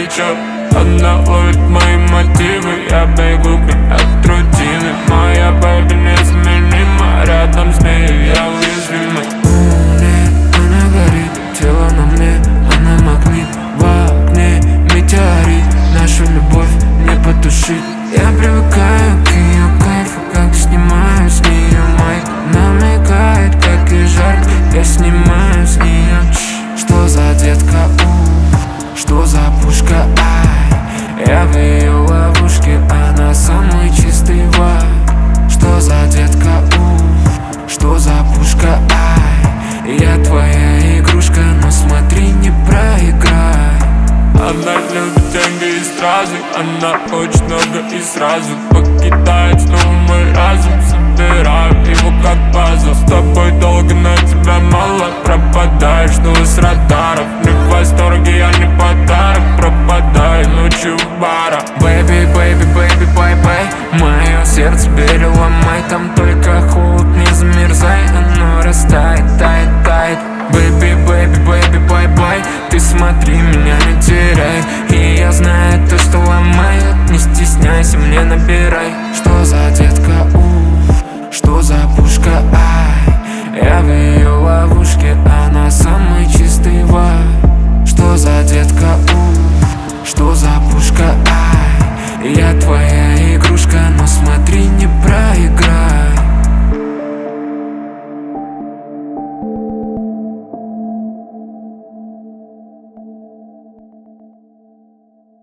горячо. Она ловит мои мотивы, я бегу от рутины. Моя бэби незаменима, рядом с ней я уязвимый. Нет, она горит, тело на мне, она магнит. В огне метеорит, нашу любовь не потушить. Я привыкаю к ее кайфу, как снимаю с нее майк. Намекает, как и жарко, я снимаю с нее. Что за детка, что за пушка, ай. Я в ее ловушке, она самый чистый вайб. Что за детка, что за пушка, ай. Я твоя игрушка, но смотри, не проиграй. Она любит деньги и стразы, она хочет много и сразу покидает снова мой разум. Собираю его как пазл. С тобой долго, но тебя мало. Пропадаешь снова с радаров. Не в восторге, я не подарок. Пропадаю ночью в барах. Baby, baby, baby, bye, bye. Мое сердце переломай. Там только холод, не замерзай. Оно растает, тает, тает. Baby, baby, baby, bye, bye. Ты смотри, меня не теряй. И я знаю то, что ломает. Не стесняйся, мне набирай. Что за детка, что за пушка, ай. Я в ее ловушке, она